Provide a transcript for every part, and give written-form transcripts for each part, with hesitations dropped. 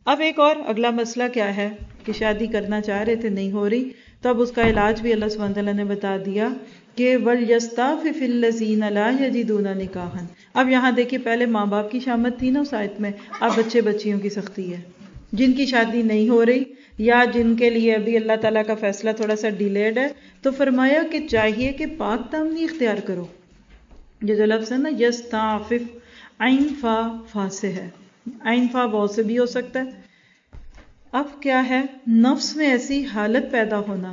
اب ایک اور اگلا مسئلہ کیا ہے کہ شادی کرنا چاہ رہے تھے نہیں ہو رہی، تو اب اس کا علاج بھی اللہ سبحانہ تعالیٰ نے بتا دیا کہ وَلْيَسْتَعْفِفِ الَّذِينَ لَا يَجِدُونَ نِكَاحًا۔ اب یہاں دیکھیے پہلے ماں باپ کی شامت تھی نا اس آیت میں، اب بچے بچیوں کی سختی ہے، جن کی شادی نہیں ہو رہی یا جن کے لیے ابھی اللہ تعالیٰ کا فیصلہ تھوڑا سا ڈیلیڈ ہے، تو فرمایا کہ چاہیے کہ پاک دامنی اختیار کرو۔ یہ جو لفظ ہے نا یستعفف، عین فا فا سے ہے، عین فا واو سے بھی ہو سکتا ہے۔ اب کیا ہے، نفس میں ایسی حالت پیدا ہونا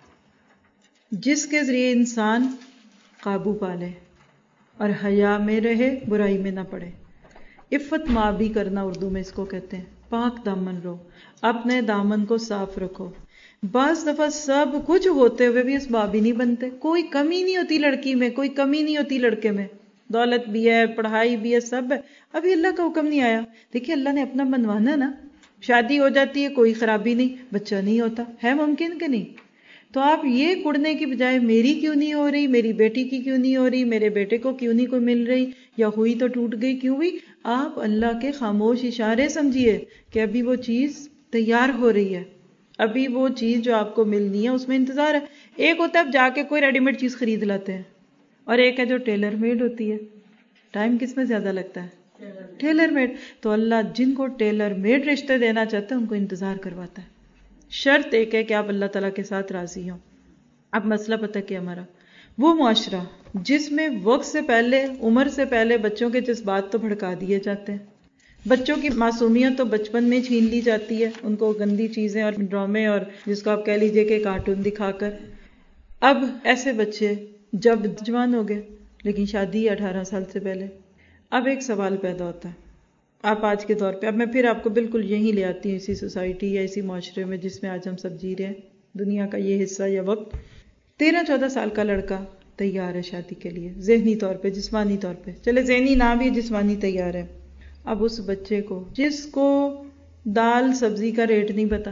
جس کے ذریعے انسان قابو پا لے اور حیا میں رہے، برائی میں نہ پڑے۔ عفت مابی کرنا اردو میں اس کو کہتے ہیں، پاک دامن رہو، اپنے دامن کو صاف رکھو۔ بعض دفعہ سب کچھ ہوتے ہوئے بھی اسباب ہی نہیں بنتے، کوئی کمی نہیں ہوتی لڑکی میں، کوئی کمی نہیں ہوتی لڑکے میں، دولت بھی ہے، پڑھائی بھی ہے، سب ہے، ابھی اللہ کا حکم نہیں آیا۔ دیکھیے اللہ نے اپنا منوانا ہے نا، شادی ہو جاتی ہے کوئی خرابی نہیں، بچہ نہیں ہوتا، ہے ممکن کہ نہیں؟ تو آپ یہ کڑنے کی بجائے میری کیوں نہیں ہو رہی، میری بیٹی کی کیوں نہیں ہو رہی، میرے بیٹے کو کیوں نہیں کوئی مل رہی، یا ہوئی تو ٹوٹ گئی کیوں ہوئی، آپ اللہ کے خاموش اشارے سمجھیے کہ ابھی وہ چیز تیار ہو رہی ہے، ابھی وہ چیز جو آپ کو ملنی ہے اس میں انتظار ہے۔ ایک ہوتا ہے اب جا کے کوئی ریڈی میڈ چیز خرید لاتے ہیں، اور ایک ہے جو ٹیلر میڈ ہوتی ہے۔ ٹائم کس میں زیادہ لگتا ہے؟ Tailor made. تو اللہ جن کو ٹیلر میڈ رشتے دینا چاہتا ہے ان کو انتظار کرواتا ہے۔ شرط ایک ہے کہ آپ اللہ تعالیٰ کے ساتھ راضی ہوں۔ اب مسئلہ پتہ کیا ہمارا، وہ معاشرہ جس میں وقت سے پہلے، عمر سے پہلے بچوں کے جذبات تو بھڑکا دیے جاتے ہیں، بچوں کی معصومیت تو بچپن میں چھین لی جاتی ہے، ان کو گندی چیزیں اور ڈرامے اور جس کو آپ کہہ لیجئے کہ کارٹون دکھا کر۔ اب ایسے بچے جب جوان ہو گئے لیکن شادی 18 سال سے پہلے، اب ایک سوال پیدا ہوتا ہے۔ آپ آج کے دور پہ، اب میں پھر آپ کو بالکل یہی لے آتی ہوں اسی سوسائٹی یا اسی معاشرے میں جس میں آج ہم سب جی رہے ہیں، دنیا کا یہ حصہ یا وقت۔ 13-14 سال کا لڑکا تیار ہے شادی کے لیے، ذہنی طور پہ، جسمانی طور پہ، چلے ذہنی نہ بھی، جسمانی تیار ہے۔ اب اس بچے کو، جس کو دال سبزی کا ریٹ نہیں پتا،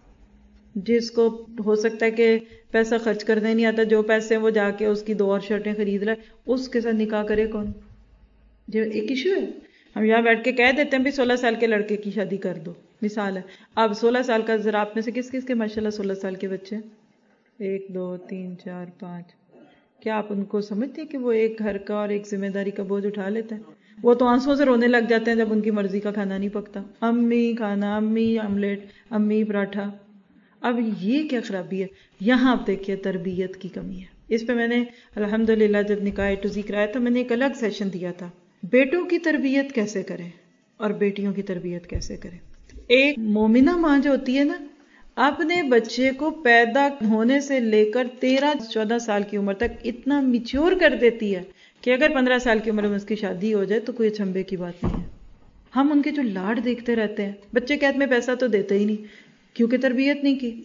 جس کو ہو سکتا ہے کہ پیسہ خرچ کرنے نہیں آتا، جو پیسے وہ جا کے اس کی 2 اور شرٹیں خرید لائے، اس کے ساتھ نکاح کرے کون؟ جو ایک ایشو ہے، ہم یہاں بیٹھ کے کہہ دیتے ہیں بھی 16 سال کے لڑکے کی شادی کر دو، مثال ہے۔ اب 16 سال کا، ذرا آپ میں سے کس کس کے ماشاءاللہ 16 سال کے بچے؟ 1 2 3 4 5۔ کیا آپ ان کو سمجھتے ہیں کہ وہ ایک گھر کا اور ایک ذمہ داری کا بوجھ اٹھا لیتے ہیں؟ وہ تو آنسوں سے رونے لگ جاتے ہیں جب ان کی مرضی کا کھانا نہیں پکتا، امی کھانا، امی آملیٹ، امی پراٹھا۔ اب یہ کیا خرابی ہے؟ یہاں آپ دیکھیے تربیت کی کمی ہے۔ اس پہ میں نے الحمدللہ جب نکاح ٹو ذکر آیا تھا میں نے ایک الگ سیشن دیا تھا، بیٹوں کی تربیت کیسے کریں اور بیٹیوں کی تربیت کیسے کریں۔ ایک مومنہ ماں جو ہوتی ہے نا، اپنے بچے کو پیدا ہونے سے لے کر 13-14 سال کی عمر تک اتنا میچور کر دیتی ہے کہ اگر 15 سال کی عمر میں اس کی شادی ہو جائے تو کوئی اچنبے کی بات نہیں ہے۔ ہم ان کے جو لاڈ دیکھتے رہتے ہیں، بچے کے ہاتھ میں پیسہ تو دیتے ہی نہیں کیونکہ تربیت نہیں کی۔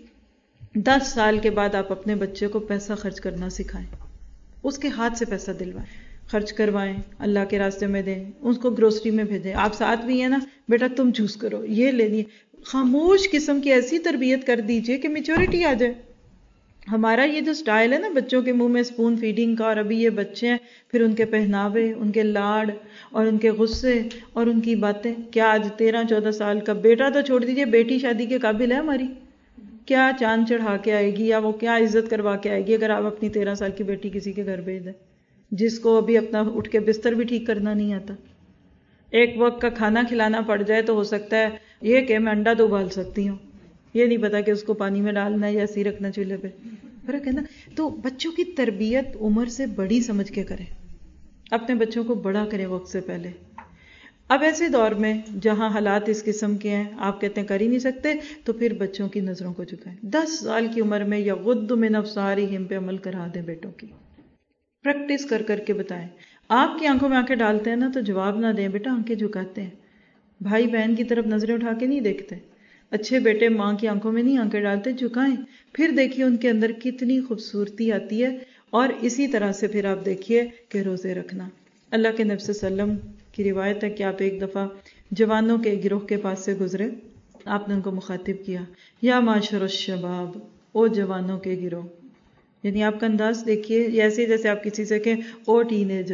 10 سال کے بعد آپ اپنے بچے کو پیسہ خرچ کرنا سکھائیں، اس کے ہاتھ سے پیسہ دلوائیں، خرچ کروائیں، اللہ کے راستے میں دیں، اس کو گروسری میں بھیجیں۔ آپ ساتھ بھی ہیں نا، بیٹا تم چوز کرو، یہ لینی ہے۔ خاموش قسم کی ایسی تربیت کر دیجئے کہ میچورٹی آ جائے۔ ہمارا یہ جو سٹائل ہے نا بچوں کے منہ میں سپون فیڈنگ کا، اور ابھی یہ بچے ہیں، پھر ان کے پہناوے، ان کے لاڈ اور ان کے غصے اور ان کی باتیں۔ کیا آج 13-14 سال کا بیٹا تو چھوڑ دیجئے، بیٹی شادی کے قابل ہے ہماری؟ کیا چاند چڑھا کے آئے گی یا وہ کیا عزت کروا کے آئے گی اگر آپ اپنی 13 سال کی بیٹی کسی کے گھر بھیج دیں، جس کو ابھی اپنا اٹھ کے بستر بھی ٹھیک کرنا نہیں آتا؟ ایک وقت کا کھانا کھلانا پڑ جائے تو ہو سکتا ہے یہ کہ میں انڈا تو ابال سکتی ہوں، یہ نہیں پتا کہ اس کو پانی میں ڈالنا ہے یا ایسے ہی رکھنا چولہے پہ، فرق ہے نا۔ تو بچوں کی تربیت عمر سے بڑی سمجھ کے کریں، اپنے بچوں کو بڑا کریں وقت سے پہلے۔ اب ایسے دور میں جہاں حالات اس قسم کے ہیں، آپ کہتے ہیں کر ہی نہیں سکتے، تو پھر بچوں کی نظروں کو جھکائیں۔ 10 سال کی عمر میں یغض من ابصارہم پہ عمل کرا دیں بیٹوں کی، پریکٹس کر کر کے بتائیں۔ آپ کی آنکھوں میں آنکھیں ڈالتے ہیں نا تو جواب نہ دیں، بیٹا آنکھیں جھکاتے ہیں، بھائی بہن کی طرف نظریں اٹھا کے نہیں دیکھتے، اچھے بیٹے ماں کی آنکھوں میں نہیں آنکھیں ڈالتے، جھکائیں، پھر دیکھیے ان کے اندر کتنی خوبصورتی آتی ہے۔ اور اسی طرح سے پھر آپ دیکھیے کہ روزے رکھنا۔ اللہ کے نبی صلی اللہ علیہ وسلم کی روایت ہے کہ آپ ایک دفعہ جوانوں کے گروہ کے پاس سے گزرے، آپ نے ان کو مخاطب کیا، یا معاشر الشباب، او جوانوں کے گروہ، یعنی آپ کا انداز دیکھیے ایسے جیسے آپ کسی سے کہیں او ٹین ایجرز،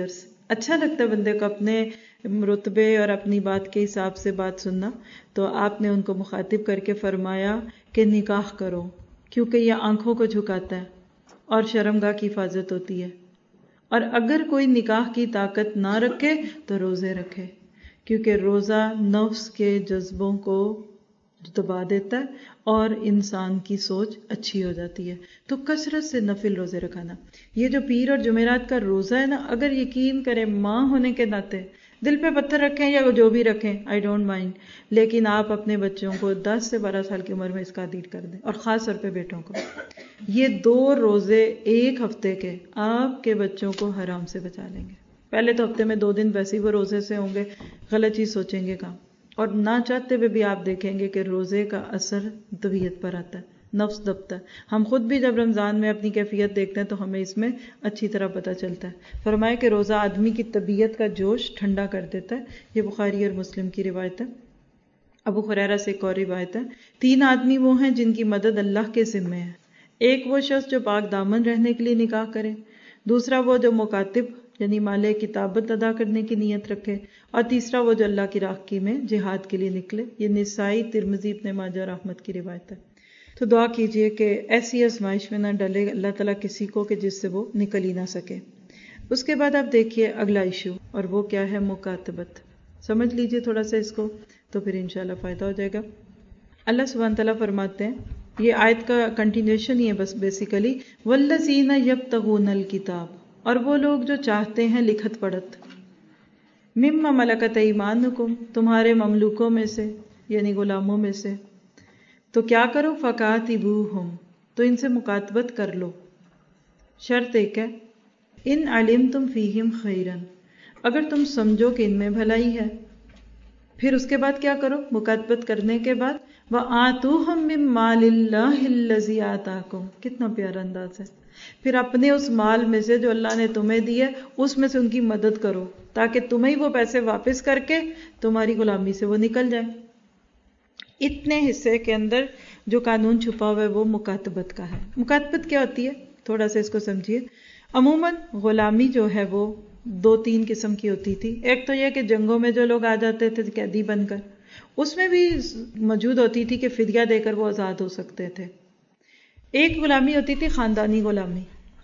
اچھا لگتا ہے بندے کو اپنے رتبے اور اپنی بات کے حساب سے بات سننا. تو آپ نے ان کو مخاطب کر کے فرمایا کہ نکاح کرو، کیونکہ یہ آنکھوں کو جھکاتا ہے اور شرمگاہ کی حفاظت ہوتی ہے. اور اگر کوئی نکاح کی طاقت نہ رکھے تو روزے رکھے، کیونکہ روزہ نفس کے جذبوں کو دبا دیتا ہے اور انسان کی سوچ اچھی ہو جاتی ہے. تو کثرت سے نفل روزے رکھانا. یہ جو پیر اور جمعرات کا روزہ ہے نا، اگر یقین کریں ماں ہونے کے ناطے دل پہ پتھر رکھیں یا جو بھی رکھیں، آئی ڈونٹ مائنڈ، لیکن آپ اپنے بچوں کو 10 سے 12 سال کی عمر میں اس کا عادی کر دیں، اور خاص طور پہ بیٹوں کو. یہ 2 روزے ایک ہفتے کے آپ کے بچوں کو حرام سے بچا لیں گے. پہلے تو ہفتے میں 2 دن ویسے ہی وہ روزے سے ہوں گے، غلط چیز سوچیں گے کام، اور نہ چاہتے ہوئے بھی آپ دیکھیں گے کہ روزے کا اثر طبیعت پر آتا ہے، نفس دبتا ہے. ہم خود بھی جب رمضان میں اپنی کیفیت دیکھتے ہیں تو ہمیں اس میں اچھی طرح پتہ چلتا ہے. فرمایا کہ روزہ آدمی کی طبیعت کا جوش ٹھنڈا کر دیتا ہے. یہ بخاری اور مسلم کی روایت ہے. ابو ہریرہ سے ایک اور روایت ہے، 3 آدمی وہ ہیں جن کی مدد اللہ کے ذمے ہے. ایک وہ شخص جو پاک دامن رہنے کے لیے نکاح کرے، دوسرا وہ جو مکاتب یعنی مال کتابت ادا کرنے کی نیت رکھے، اور تیسرا وہ جو اللہ کی راہ میں جہاد کے لیے نکلے. یہ نسائی، ترمذی، ابن ماجہ اور احمد کی روایت ہے. تو دعا کیجئے کہ ایسی آزمائش میں نہ ڈلے اللہ تعالیٰ کسی کو کہ جس سے وہ نکل ہی نہ سکے. اس کے بعد آپ دیکھیے اگلا ایشو، اور وہ کیا ہے؟ مکاتبت. سمجھ لیجئے تھوڑا سا اس کو، تو پھر انشاءاللہ فائدہ ہو جائے گا. اللہ سبحانہ تعالیٰ فرماتے ہیں، یہ آیت کا کنٹینیوشن ہی ہے بس بیسیکلی، والذین یبتغون الکتاب، اور وہ لوگ جو چاہتے ہیں لکھت پڑھت، مما ملکت ایمانکم، تمہارے مملوکوں میں سے یعنی غلاموں میں سے، تو کیا کرو؟ فکاتبوہم، تو ان سے مکاتبت کر لو. شرط ایک ہے، ان علمتم فیہم خیرا، اگر تم سمجھو کہ ان میں بھلائی ہے. پھر اس کے بعد کیا کرو؟ مکاتبت کرنے کے بعد وَآتُوهُم مِّن مَّالِ اللَّهِ الَّذِي آتَاكُمْ، کتنا پیارا انداز ہے. پھر اپنے اس مال میں سے جو اللہ نے تمہیں دیے، اس میں سے ان کی مدد کرو تاکہ تمہیں وہ پیسے واپس کر کے تمہاری غلامی سے وہ نکل جائیں. اتنے حصے کے اندر جو قانون چھپا ہوا ہے وہ مکاتبت کا ہے. مکاتبت کیا ہوتی ہے؟ تھوڑا سا اس کو سمجھیے. عموماً غلامی جو ہے وہ 2-3 قسم کی ہوتی تھی. ایک تو یہ کہ جنگوں میں جو لوگ آ جاتے تھے قیدی بن کر، اس میں بھی موجود ہوتی تھی کہ فدیہ دے کر وہ آزاد ہو سکتے تھے. ایک غلامی ہوتی تھی خاندانی غلامی،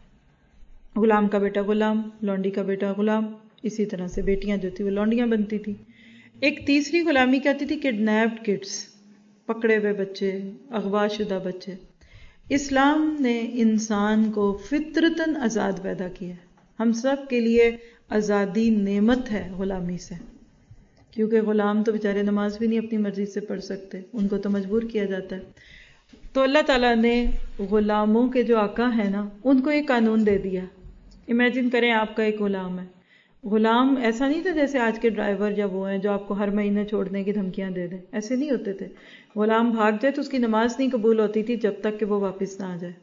غلام کا بیٹا غلام، لونڈی کا بیٹا غلام، اسی طرح سے بیٹیاں جو تھی وہ لونڈیاں بنتی تھی. ایک تیسری غلامی کیا ہوتی تھی؟ کڈنیپڈ کڈس، پکڑے ہوئے بچے، اغوا شدہ بچے. اسلام نے انسان کو فطرتاً آزاد پیدا کیا ہے. ہم سب کے لیے آزادی نعمت ہے غلامی سے، کیونکہ غلام تو بیچارے نماز بھی نہیں اپنی مرضی سے پڑھ سکتے، ان کو تو مجبور کیا جاتا ہے. تو اللہ تعالیٰ نے غلاموں کے جو آقا ہیں نا، ان کو ایک قانون دے دیا. امیجن کریں آپ کا ایک غلام ہے. غلام ایسا نہیں تھا جیسے آج کے ڈرائیور یا وہ ہیں جو آپ کو ہر مہینے چھوڑنے کی دھمکیاں دے دیں، ایسے نہیں ہوتے تھے. غلام بھاگ جائے تو اس کی نماز نہیں قبول ہوتی تھی جب تک کہ وہ واپس نہ آ جائے.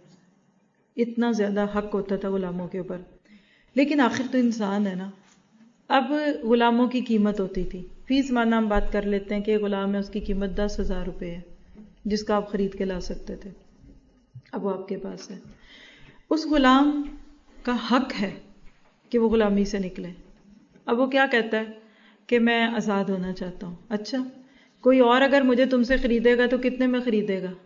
اتنا زیادہ حق ہوتا تھا غلاموں کے اوپر. لیکن آخر تو انسان ہے نا. اب غلاموں کی قیمت ہوتی تھی. فی زمانہ ہم بات کر لیتے ہیں کہ غلام ہے، اس کی قیمت 10,000 روپے ہے، جس کا آپ خرید کے لا سکتے تھے. اب وہ آپ کے پاس ہے. اس غلام کا حق ہے کہ وہ غلامی سے نکلے. اب وہ کیا کہتا ہے کہ میں آزاد ہونا چاہتا ہوں. اچھا، کوئی اور اگر مجھے تم سے خریدے گا تو کتنے میں خریدے گا؟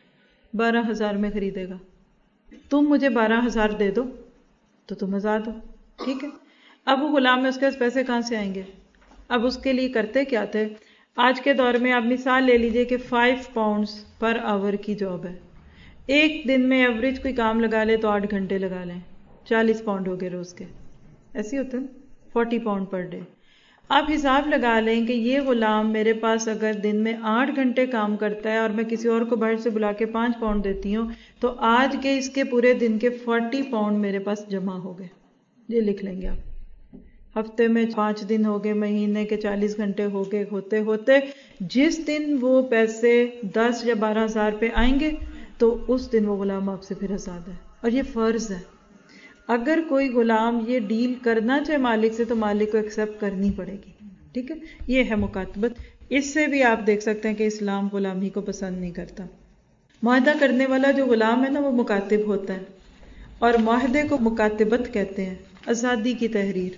12,000 میں خریدے گا. تم مجھے 12,000 دے دو تو تم آزاد ہو. ٹھیک ہے. اب وہ غلام میں اس کے پاس پیسے کہاں سے آئیں گے؟ اب اس کے لیے کرتے کیا تھے؟ آج کے دور میں آپ مثال لے لیجئے کہ 5 پاؤنڈز پر آور کی جاب ہے. ایک دن میں ایوریج کوئی کام لگا لے تو 8 گھنٹے لگا لیں، 40 پاؤنڈ ہو گئے روز کے. ایسے ہوتے ہیں 40 پاؤنڈ پر ڈے. آپ حساب لگا لیں کہ یہ غلام میرے پاس اگر دن میں 8 گھنٹے کام کرتا ہے اور میں کسی اور کو باہر سے بلا کے 5 پاؤنڈ دیتی ہوں، تو آج کے اس کے پورے دن کے 40 پاؤنڈ میرے پاس جمع ہو گئے. یہ لکھ لیں گے آپ. ہفتے میں 5 دن ہو گئے، مہینے کے 40 گھنٹے ہو گئے. ہوتے ہوتے جس دن وہ پیسے 10 یا 12,000 پہ آئیں گے تو اس دن وہ غلام آپ سے پھر آزاد ہے. اور یہ فرض ہے. اگر کوئی غلام یہ ڈیل کرنا چاہے مالک سے تو مالک کو ایکسیپٹ کرنی پڑے گی. ٹھیک ہے. یہ ہے مکاتبت. اس سے بھی آپ دیکھ سکتے ہیں کہ اسلام غلامی کو پسند نہیں کرتا. معاہدہ کرنے والا جو غلام ہے نا وہ مکاتب ہوتا ہے، اور معاہدے کو مکاتبت کہتے ہیں. آزادی کی تحریر.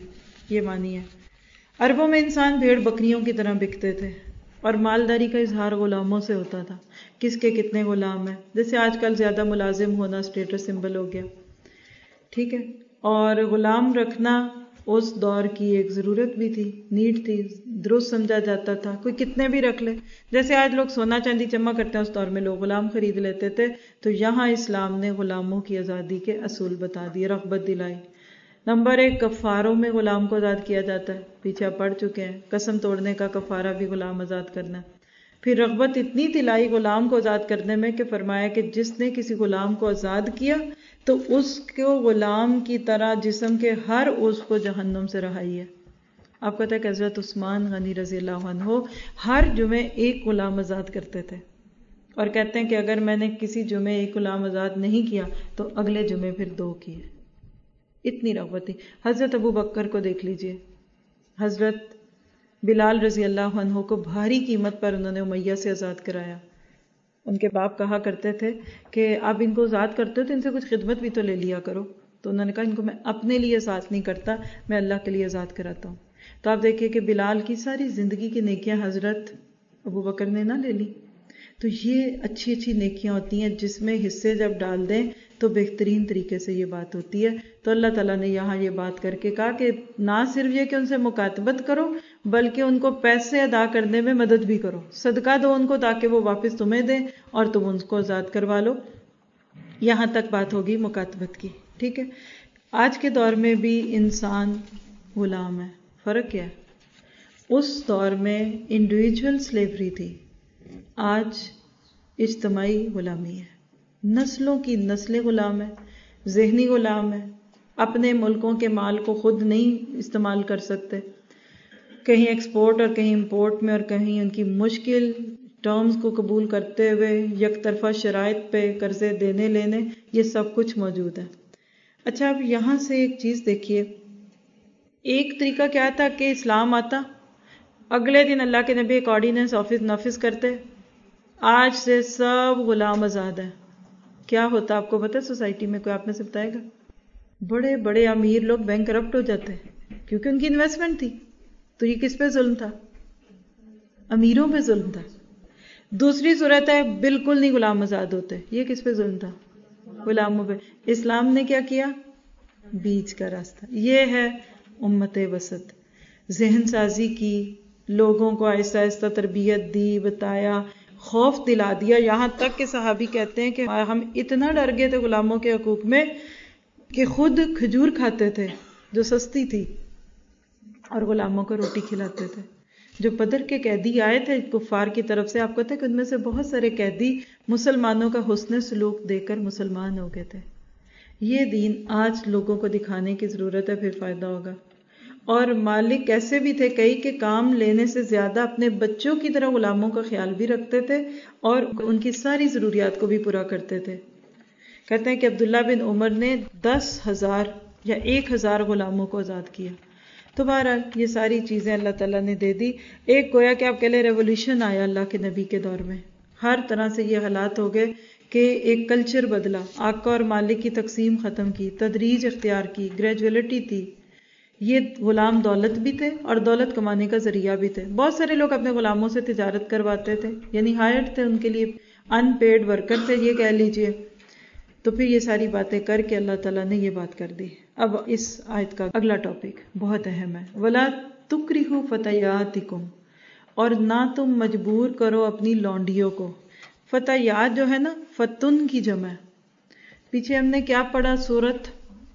یہ معنی ہے۔ عربوں میں انسان بھیڑ بکریوں کی طرح بکتے تھے اور مالداری کا اظہار غلاموں سے ہوتا تھا، کس کے کتنے غلام ہیں، جیسے آج کل زیادہ ملازم ہونا اسٹیٹس سمبل ہو گیا، ٹھیک ہے۔ اور غلام رکھنا اس دور کی ایک ضرورت بھی تھی، نیڈ تھی، درست سمجھا جاتا تھا، کوئی کتنے بھی رکھ لے۔ جیسے آج لوگ سونا چاندی جمع کرتے ہیں، اس دور میں لوگ غلام خرید لیتے تھے۔ تو یہاں اسلام نے غلاموں کی آزادی کے اصول بتا دیے، رغبت دلائی۔ نمبر 1، کفاروں میں غلام کو آزاد کیا جاتا ہے، پیچھے آپ پڑھ چکے ہیں، قسم توڑنے کا کفارہ بھی غلام آزاد کرنا ہے۔ پھر رغبت اتنی دلائی غلام کو آزاد کرنے میں کہ فرمایا کہ جس نے کسی غلام کو آزاد کیا تو اس کو غلام کی طرح جسم کے ہر عضو کو جہنم سے رہائی ہے۔ آپ کو پتہ ہے کہ حضرت عثمان غنی رضی اللہ عنہ ہر جمعے ایک غلام آزاد کرتے تھے، اور کہتے ہیں کہ اگر میں نے کسی جمعے ایک غلام آزاد نہیں کیا تو اگلے جمعے پھر 2 کیے، اتنی رغبت تھی۔ حضرت ابو بکر کو دیکھ لیجئے، حضرت بلال رضی اللہ عنہ کو بھاری قیمت پر انہوں نے امیہ سے آزاد کرایا۔ ان کے باپ کہا کرتے تھے کہ آپ ان کو آزاد کرتے ہو تو ان سے کچھ خدمت بھی تو لے لیا کرو، تو انہوں نے کہا ان کو میں اپنے لیے آزاد نہیں کرتا، میں اللہ کے لیے آزاد کراتا ہوں۔ تو آپ دیکھیے کہ بلال کی ساری زندگی کی نیکیاں حضرت ابو بکر نے نہ لے لی۔ تو یہ اچھی اچھی نیکیاں ہوتی ہیں جس میں حصے جب ڈال دیں تو بہترین طریقے سے یہ بات ہوتی ہے۔ تو اللہ تعالیٰ نے یہاں یہ بات کر کے کہا کہ نہ صرف یہ کہ ان سے مکاتبت کرو بلکہ ان کو پیسے ادا کرنے میں مدد بھی کرو، صدقہ دو ان کو تاکہ وہ واپس تمہیں دیں اور تم ان کو آزاد کروا لو۔ یہاں تک بات ہوگی مکاتبت کی، ٹھیک ہے۔ آج کے دور میں بھی انسان غلام ہے، فرق کیا ہے؟ اس دور میں انڈیویجول سلیوری تھی، آج اجتماعی غلامی ہے۔ نسلوں کی نسلیں غلام ہیں، ذہنی غلام ہیں، اپنے ملکوں کے مال کو خود نہیں استعمال کر سکتے، کہیں ایکسپورٹ اور کہیں امپورٹ میں، اور کہیں ان کی مشکل ٹرمز کو قبول کرتے ہوئے یک طرفہ شرائط پہ قرضے دینے لینے، یہ سب کچھ موجود ہے۔ اچھا، اب یہاں سے ایک چیز دیکھیے، ایک طریقہ کیا تھا کہ اسلام آتا، اگلے دن اللہ کے نبی ایک آرڈیننس نافذ کرتے، آج سے سب غلام آزاد ہیں۔ کیا ہوتا آپ کو پتہ ہے سوسائٹی میں؟ کوئی آپ میں سے بتائے گا؟ بڑے بڑے امیر لوگ بینک کرپٹ ہو جاتے ہیں کیونکہ ان کی انویسٹمنٹ تھی۔ تو یہ کس پہ ظلم تھا؟ امیروں پہ ظلم تھا۔ دوسری صورت ہے بالکل نہیں غلام آزاد ہوتے، یہ کس پہ ظلم تھا؟ غلاموں پہ۔ اسلام نے کیا کیا؟ بیچ کا راستہ، یہ ہے امت وسط۔ ذہن سازی کی، لوگوں کو آہستہ آہستہ تربیت دی، بتایا، خوف دلا دیا، یہاں تک کہ صحابی کہتے ہیں کہ ہم اتنا ڈر گئے تھے غلاموں کے حقوق میں کہ خود کھجور کھاتے تھے جو سستی تھی اور غلاموں کو روٹی کھلاتے تھے۔ جو بدر کے قیدی آئے تھے کفار کی طرف سے، آپ کو پتہ ہے کہ ان میں سے بہت سارے قیدی مسلمانوں کا حسن سلوک دیکھ کر مسلمان ہو گئے تھے۔ یہ دین آج لوگوں کو دکھانے کی ضرورت ہے، پھر فائدہ ہوگا۔ اور مالک ایسے بھی تھے کئی کہ کام لینے سے زیادہ اپنے بچوں کی طرح غلاموں کا خیال بھی رکھتے تھے اور ان کی ساری ضروریات کو بھی پورا کرتے تھے۔ کہتے ہیں کہ عبداللہ بن عمر نے 10,000 یا 1,000 غلاموں کو آزاد کیا۔ تو بہرحال یہ ساری چیزیں اللہ تعالیٰ نے دے دی۔ ایک گویا کہ آپ کہہ لیں ریولیوشن آیا اللہ کے نبی کے دور میں، ہر طرح سے یہ حالات ہو گئے کہ ایک کلچر بدلا، آقا اور مالک کی تقسیم ختم کی، تدریج اختیار کی، گریجولیٹی تھی۔ یہ غلام دولت بھی تھے اور دولت کمانے کا ذریعہ بھی تھے۔ بہت سارے لوگ اپنے غلاموں سے تجارت کرواتے تھے، یعنی ہائرڈ تھے، ان کے لیے ان پیڈ ورکر تھے، یہ کہہ لیجئے۔ تو پھر یہ ساری باتیں کر کے اللہ تعالیٰ نے یہ بات کر دی۔ اب اس آیت کا اگلا ٹاپک بہت اہم ہے، وَلَا تُكْرِهُ فَتَيَاتِكُمْ، اور نہ تم مجبور کرو اپنی لونڈیوں کو۔ فتیات جو ہے نا، فتن کی جمع ہے۔ پیچھے ہم نے کیا پڑھا سورت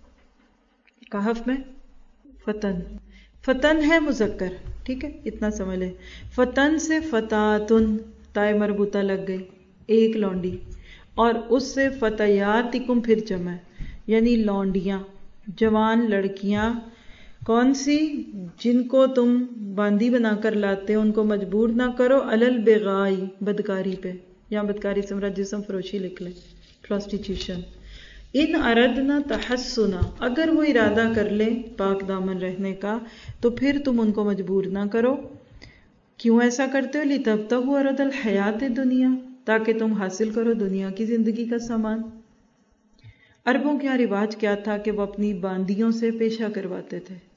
کہف میں؟ فتن، فتن ہے مذکر، ٹھیک ہے، اتنا سمجھ لیں۔ فتن سے فتاتن، تائے مربوطہ لگ گئی، ایک لونڈی، اور اس سے فتیاتکم پھر جمع ہے، یعنی لونڈیاں، جوان لڑکیاں۔ کون سی؟ جن کو تم باندی بنا کر لاتے ہو، ان کو مجبور نہ کرو، علی البغائی، بدکاری پہ، یہاں بدکاری سے مراد جسم فروشی لکھ لیں، پروسٹیٹیوشن۔ ان اردنا تحسنا، اگر وہ ارادہ کر لیں پاک دامن رہنے کا تو پھر تم ان کو مجبور نہ کرو۔ کیوں ایسا کرتے ہو؟ لتبتغوا عرض الحیات الدنیا، تاکہ تم حاصل کرو دنیا کی زندگی کا سامان۔ عربوں کے یہاں رواج کیا تھا کہ وہ اپنی باندیوں سے پیشہ کرواتے تھے،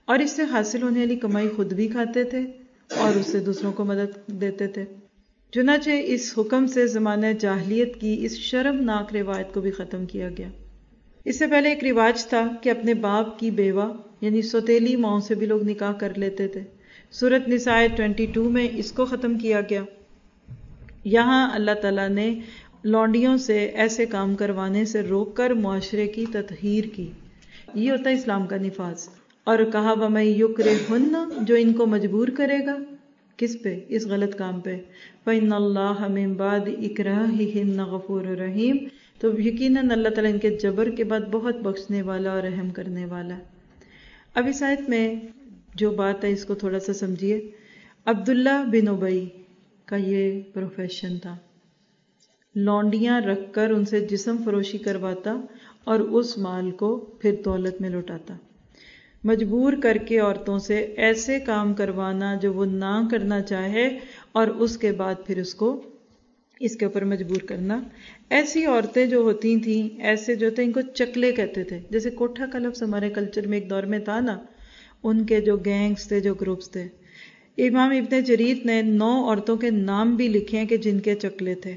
اور اس سے حاصل ہونے والی کمائی خود بھی کھاتے تھے اور اس سے دوسروں کو مدد دیتے تھے۔ چنانچہ اس حکم سے زمانہ جاہلیت کی اس شرمناک روایت کو بھی ختم کیا گیا۔ اس سے پہلے ایک رواج تھا کہ اپنے باپ کی بیوہ یعنی سوتیلی ماؤں سے بھی لوگ نکاح کر لیتے تھے۔ سورۃ نساء 22 میں اس کو ختم کیا گیا۔ یہاں اللہ تعالیٰ نے لونڈیوں سے ایسے کام کروانے سے روک کر معاشرے کی تطہیر کی۔ یہ ہوتا ہے اسلام کا نفاذ۔ اور کہا وَمَن یکرہن، جو ان کو مجبور کرے گا کس پہ؟ اس غلط کام پہ۔ فَإِنَّ اللَّهَ مِن بَعْدِ إِكْرَاهِهِنَّ غَفُورٌ رَحِيمٌ، تو یقیناً اللہ تعالیٰ ان کے جبر کے بعد بہت بخشنے والا اور رحم کرنے والا ہے۔ اب اس آیت میں جو بات ہے اس کو تھوڑا سا سمجھیے۔ عبداللہ بن ابی کا یہ پروفیشن تھا، لونڈیاں رکھ کر ان سے جسم فروشی کرواتا اور اس مال کو پھر دولت میں لوٹاتا، مجبور کر کے عورتوں سے ایسے کام کروانا جو وہ نہ کرنا چاہے اور اس کے بعد پھر اس کو اس کے اوپر مجبور کرنا۔ ایسی عورتیں جو ہوتی تھیں، ایسے جو تھے، ان کو چکلے کہتے تھے۔ جیسے کوٹھا کا لفظ ہمارے کلچر میں ایک دور میں تھا نا، ان کے جو گینگز تھے، جو گروپس تھے۔ امام ابن جریر نے 9 عورتوں کے نام بھی لکھے ہیں کہ جن کے چکلے تھے۔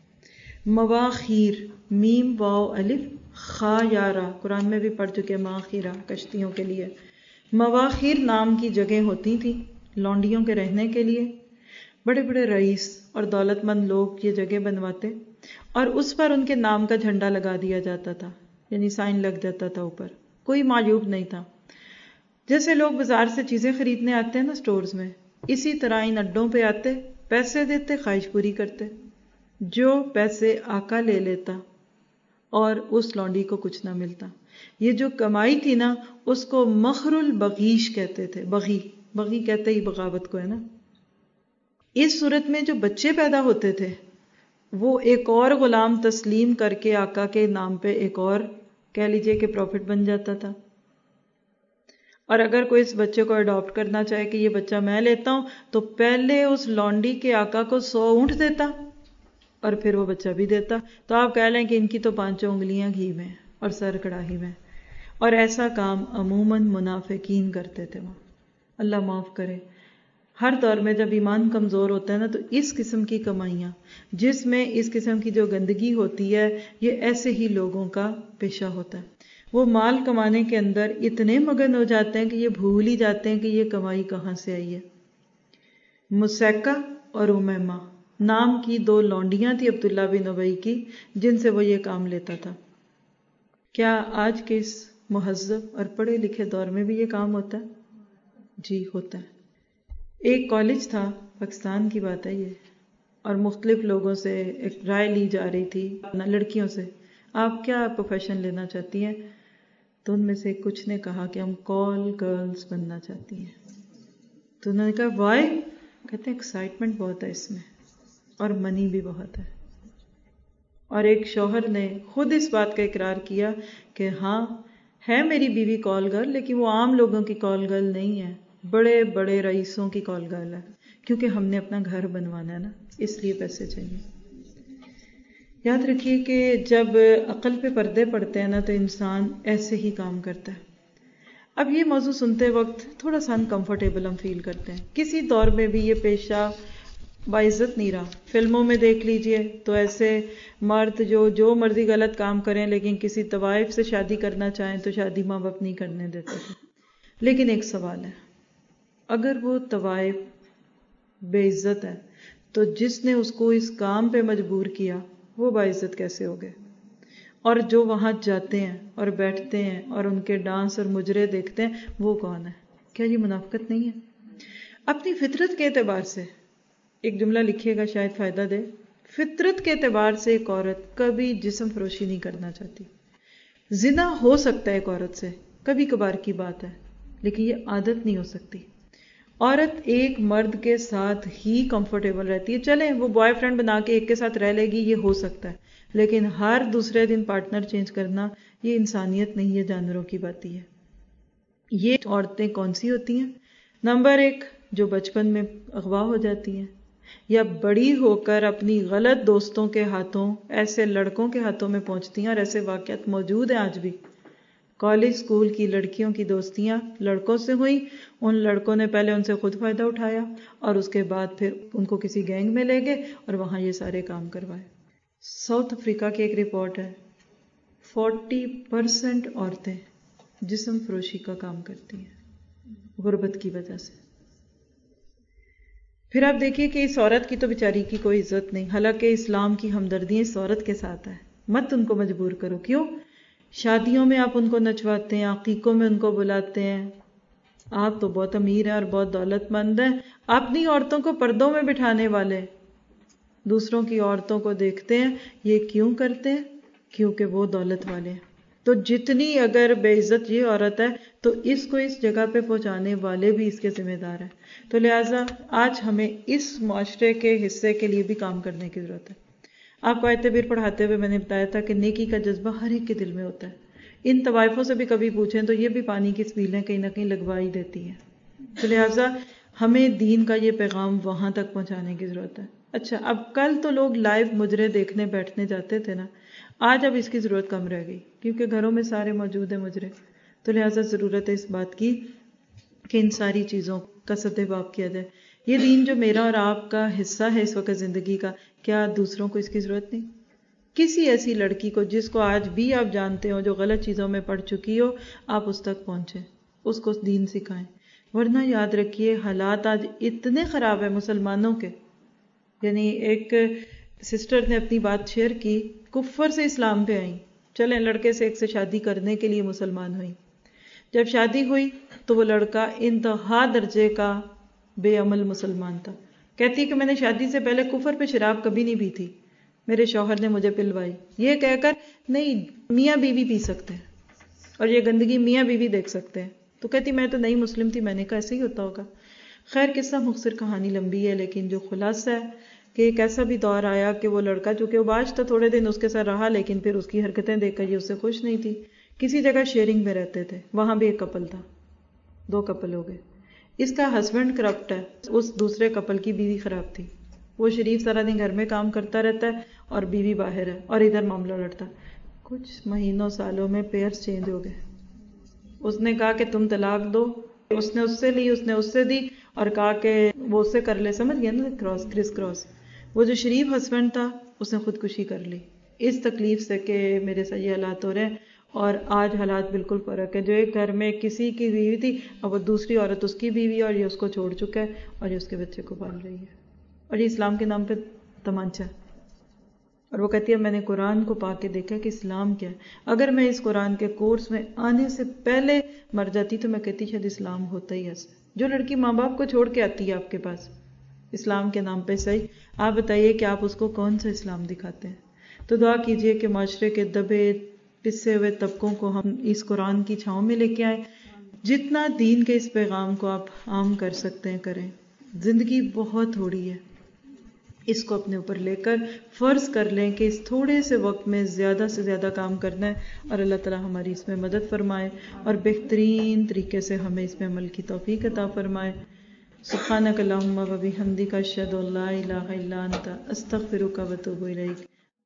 مواخیر، میم واو الف خا یارا، قرآن میں بھی پڑھ چکے ماخیرہ، کشتیوں کے لیے۔ مواخیر نام کی جگہ ہوتی تھی لونڈیوں کے رہنے کے لیے۔ بڑے بڑے رئیس اور دولت مند لوگ یہ جگہ بنواتے اور اس پر ان کے نام کا جھنڈا لگا دیا جاتا تھا، یعنی سائن لگ جاتا تھا اوپر، کوئی معیوب نہیں تھا۔ جیسے لوگ بازار سے چیزیں خریدنے آتے ہیں نا سٹورز میں، اسی طرح ان اڈوں پہ آتے، پیسے دیتے، خواہش پوری کرتے۔ جو پیسے آقا لے لیتا اور اس لونڈی کو کچھ نہ ملتا۔ یہ جو کمائی تھی نا، اس کو مخر البغیش کہتے تھے۔ بغی کہتے ہی بغاوت کو ہے نا۔ اس صورت میں جو بچے پیدا ہوتے تھے وہ ایک اور غلام تسلیم کر کے آقا کے نام پہ ایک اور کہہ لیجئے کہ پروفٹ بن جاتا تھا۔ اور اگر کوئی اس بچے کو اڈاپٹ کرنا چاہے کہ یہ بچہ میں لیتا ہوں، تو پہلے اس لونڈی کے آقا کو 100 اونٹ دیتا اور پھر وہ بچہ بھی دیتا۔ تو آپ کہہ لیں کہ ان کی تو 5 انگلیاں گھی میں اور سر کڑاہی میں۔ اور ایسا کام عموماً منافقین کرتے تھے وہاں، اللہ معاف کرے۔ ہر دور میں جب ایمان کمزور ہوتا ہے نا، تو اس قسم کی کمائیاں جس میں اس قسم کی جو گندگی ہوتی ہے، یہ ایسے ہی لوگوں کا پیشہ ہوتا ہے۔ وہ مال کمانے کے اندر اتنے مگن ہو جاتے ہیں کہ یہ بھول ہی جاتے ہیں کہ یہ کمائی کہاں سے آئی ہے۔ مسیکہ اور امیمہ نام کی 2 لونڈیاں تھی عبداللہ بن ابی کی، جن سے وہ یہ کام لیتا تھا۔ کیا آج کے اس مہذب اور پڑھے لکھے دور میں بھی یہ کام ہوتا ہے؟ جی ہوتا ہے۔ ایک کالج تھا، پاکستان کی بات ہے یہ، اور مختلف لوگوں سے ایک رائے لی جا رہی تھی لڑکیوں سے، آپ کیا پروفیشن لینا چاہتی ہیں؟ تو ان میں سے کچھ نے کہا کہ ہم کال گرلز بننا چاہتی ہیں۔ تو انہوں نے کہا وائی؟ کہتے ہیں ایکسائٹمنٹ بہت ہے اس میں اور منی بھی بہت ہے۔ اور ایک شوہر نے خود اس بات کا اقرار کیا کہ ہاں ہے میری بیوی کال گرل، لیکن وہ عام لوگوں کی کال گرل نہیں ہے، بڑے بڑے رئیسوں کی کال گرل ہے، کیونکہ ہم نے اپنا گھر بنوانا ہے نا، اس لیے پیسے چاہیے۔ یاد رکھیے کہ جب عقل پہ پردے پڑتے ہیں نا، تو انسان ایسے ہی کام کرتا ہے۔ اب یہ موضوع سنتے وقت تھوڑا سا انکمفرٹیبل ہم فیل کرتے ہیں۔ کسی دور میں بھی یہ پیشہ باعزت نہیں رہا۔ فلموں میں دیکھ لیجئے تو ایسے مرد جو مرضی غلط کام کریں، لیکن کسی طوائف سے شادی کرنا چاہیں تو شادی ماں باپ نہیں کرنے دیتے تھے۔ لیکن ایک سوال ہے، اگر وہ طوائف بے عزت ہے تو جس نے اس کو اس کام پہ مجبور کیا وہ باعزت کیسے ہو گئے؟ اور جو وہاں جاتے ہیں اور بیٹھتے ہیں اور ان کے ڈانس اور مجرے دیکھتے ہیں، وہ کون ہے؟ کیا یہ منافقت نہیں ہے؟ اپنی فطرت کے اعتبار سے ایک جملہ لکھیے گا، شاید فائدہ دے۔ فطرت کے اعتبار سے ایک عورت کبھی جسم فروشی نہیں کرنا چاہتی۔ زنا ہو سکتا ہے ایک عورت سے، کبھی کبھار کی بات ہے، لیکن یہ عادت نہیں ہو سکتی۔ عورت ایک مرد کے ساتھ ہی کمفرٹیبل رہتی ہے، چلیں وہ بوائے فرینڈ بنا کے ایک کے ساتھ رہ لے گی، یہ ہو سکتا ہے، لیکن ہر دوسرے دن پارٹنر چینج کرنا یہ انسانیت نہیں ہے، جانوروں کی بات ہے۔ یہ عورتیں کون سی ہوتی ہیں؟ نمبر 1، جو بچپن میں اغوا ہو جاتی ہیں یا بڑی ہو کر اپنی غلط دوستوں کے ہاتھوں، ایسے لڑکوں کے ہاتھوں میں پہنچتی ہیں، اور ایسے واقعات موجود ہیں آج بھی۔ کالج اسکول کی لڑکیوں کی دوستیاں لڑکوں سے ہوئیں، ان لڑکوں نے پہلے ان سے خود فائدہ اٹھایا اور اس کے بعد پھر ان کو کسی گینگ میں لے گئے اور وہاں یہ سارے کام کروائے۔ ساؤتھ افریقہ کی ایک رپورٹ ہے، 40% عورتیں جسم فروشی کا کام کرتی ہیں غربت کی وجہ سے۔ پھر آپ دیکھیے کہ اس عورت کی تو بیچاری کی کوئی عزت نہیں، حالانکہ اسلام کی ہمدردی اس عورت کے ساتھ ہے۔ مت ان کو مجبور کرو۔ کیوں؟ شادیوں میں آپ ان کو نچواتے ہیں، عقیقوں میں ان کو بلاتے ہیں، آپ تو بہت امیر ہیں اور بہت دولت مند ہیں، اپنی عورتوں کو پردوں میں بٹھانے والے دوسروں کی عورتوں کو دیکھتے ہیں۔ یہ کیوں کرتے ہیں؟ کیونکہ وہ دولت والے ہیں۔ تو جتنی اگر بے عزت یہ عورت ہے تو اس کو اس جگہ پہ پہنچانے والے بھی اس کے ذمہ دار ہیں۔ تو لہٰذا آج ہمیں اس معاشرے کے حصے کے لیے بھی کام کرنے کی ضرورت ہے۔ آپ کو آیت تبیر پڑھاتے ہوئے میں نے بتایا تھا کہ نیکی کا جذبہ ہر ایک کے دل میں ہوتا ہے۔ ان طوائفوں سے بھی کبھی پوچھیں تو یہ بھی پانی کی سبیلیں کہیں نہ کہیں لگوا ہی دیتی ہیں۔ تو لہٰذا ہمیں دین کا یہ پیغام وہاں تک پہنچانے کی ضرورت ہے۔ اچھا، اب کل تو لوگ لائیو مجرے دیکھنے بیٹھنے جاتے تھے نا، آج اب اس کی ضرورت کم رہ گئی کیونکہ گھروں میں سارے موجود ہیں مجرے۔ تو لہٰذا ضرورت ہے اس بات کی کہ ان ساری چیزوں کا سد باب کیا جائے۔ یہ دین جو میرا اور آپ کا حصہ ہے اس وقت زندگی کا، کیا دوسروں کو اس کی ضرورت نہیں؟ کسی ایسی لڑکی کو جس کو آج بھی آپ جانتے ہو جو غلط چیزوں میں پڑ چکی ہو، آپ اس تک پہنچیں، اس کو دین سکھائیں۔ ورنہ یاد رکھیے حالات آج اتنے خراب ہیں مسلمانوں کے، یعنی ایک سسٹر نے اپنی بات شیئر کی، کفر سے اسلام پہ آئیں، چلیں لڑکے سے ایک سے شادی کرنے کے لیے مسلمان ہوئی۔ جب شادی ہوئی تو وہ لڑکا انتہا درجے کا بے عمل مسلمان تھا۔ کہتی ہے کہ میں نے شادی سے پہلے کفر پہ شراب کبھی نہیں پی تھی، میرے شوہر نے مجھے پلوائی، یہ کہہ کر نہیں میاں بیوی پی سکتے ہیں اور یہ گندگی میاں بیوی دیکھ سکتے ہیں۔ تو کہتی میں تو نئی مسلم تھی، میں نے کہا ایسے ہی ہوتا ہوگا۔ خیر قصہ مختصر، کہانی لمبی ہے، لیکن جو خلاصہ ہے کہ ایک ایسا بھی دور آیا کہ وہ لڑکا چونکہ اباش تھا تھوڑے دن اس کے ساتھ رہا، لیکن پھر اس کی حرکتیں دیکھ کر یہ اس سے خوش نہیں تھی۔ کسی جگہ شیئرنگ میں رہتے تھے، وہاں بھی ایک کپل تھا، 2 کپل ہو گئے۔ اس کا ہسبینڈ کرپٹ ہے، اس دوسرے کپل کی بیوی خراب تھی۔ وہ شریف سارا دن گھر میں کام کرتا رہتا ہے اور بیوی باہر ہے اور ادھر معاملہ لڑتا۔ کچھ مہینوں سالوں میں پیئرز چینج ہو گئے۔ اس نے کہا کہ تم طلاق دو، اس نے اس سے لی، اس نے اس سے دی اور کہا کہ وہ اس سے کر لے، سمجھ گیا نا، کرس کراس۔ وہ جو شریف ہسبینڈ تھا اس نے خودکشی کر لی اس تکلیف سے کہ میرے ساتھ یہ حالات ہو رہے ہیں۔ اور آج حالات بالکل فرق ہے، جو ایک گھر میں کسی کی بیوی تھی اب وہ دوسری عورت اس کی بیوی اور یہ اس کو چھوڑ چکا ہے اور یہ اس کے بچے کو پال رہی ہے، اور یہ اسلام کے نام پہ تمانچہ ہے۔ اور وہ کہتی ہے میں نے قرآن کو پا کے دیکھا کہ اسلام کیا ہے۔ اگر میں اس قرآن کے کورس میں آنے سے پہلے مر جاتی تو میں کہتی شاید اسلام ہوتا ہی ایسا۔ جو لڑکی ماں باپ کو چھوڑ کے آتی ہے آپ کے پاس اسلام کے نام پہ، صحیح، آپ بتائیے کہ آپ اس کو کون سا اسلام دکھاتے ہیں؟ تو دعا کیجئے کہ معاشرے کے دبے پسے ہوئے طبقوں کو ہم اس قرآن کی چھاؤں میں لے کے آئیں۔ جتنا دین کے اس پیغام کو آپ عام کر سکتے ہیں کریں۔ زندگی بہت تھوڑی ہے، اس کو اپنے اوپر لے کر فرض کر لیں کہ اس تھوڑے سے وقت میں زیادہ سے زیادہ کام کرنا ہے، اور اللہ تعالی ہماری اس میں مدد فرمائے اور بہترین طریقے سے ہمیں اس میں عمل کی توفیق عطا فرمائے۔ سبحانک اللہم و بحمدک، اشہد ان لا الہ الا انت، استغفرک و اتوب الیک۔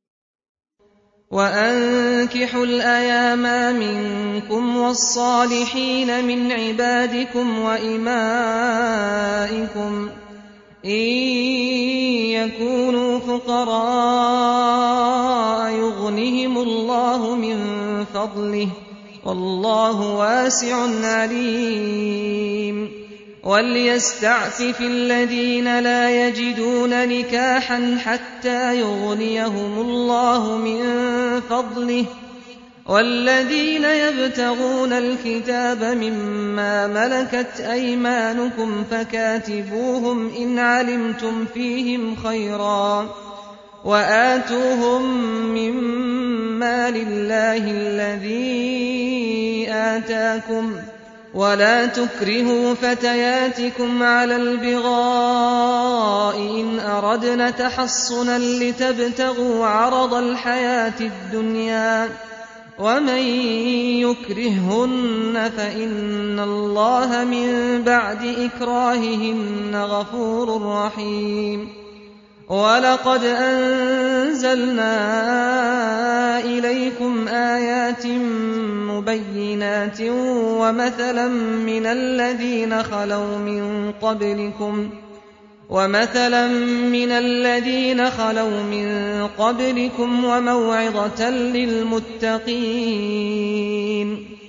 وَأَنكِحُوا الْأَيَامَ مِنكُمْ وَالصَّالِحِينَ مِنْ عِبَادِكُمْ وَإِمَائِكُمْ إِن يَكُونُوا فُقَرَاءَ يُغْنِهِمُ اللَّهُ مِن فَضْلِهِ وَاللَّهُ وَاسِعٌ عَلِيمٌ وَلْيَسْتَعْفِفِ الَّذِينَ لَا يَجِدُونَ نِكَاحًا حَتَّى يُغْنِيَهُمُ اللَّهُ مِن فَضْلِهِ وَالَّذِينَ يَبْتَغُونَ الْكِتَابَ مِمَّا مَلَكَتْ أَيْمَانُكُمْ فَكَاتِبُوهُمْ إِنْ عَلِمْتُمْ فِيهِمْ خَيْرًا وَآتُوهُمْ مِمَّا لِلَّهِ الَّذِي آتَاكُمْ وَلَا تُكْرِهُوا فَتَيَاتِكُمْ عَلَى الْبِغَاءِ إِنْ أَرَدْنَ تَحَصُّنًا لِتَبْتَغُوا عَرَضَ الْحَيَاةِ الدُّنْيَا وَمَن يُكْرِههُّنَّ فَإِنَّ اللَّهَ مِن بَعْدِ إِكْرَاهِهِنَّ غَفُورٌ رَّحِيمٌ۔ وَلَقَدْ أَنزَلْنَا إِلَيْكُمْ آيَاتٍ مُبَيِّنَاتٍ وَمَثَلًا مِّنَ الَّذِينَ خَلَوْا مِن قَبْلِكُمْ وَمَوْعِظَةً لِّلْمُتَّقِينَ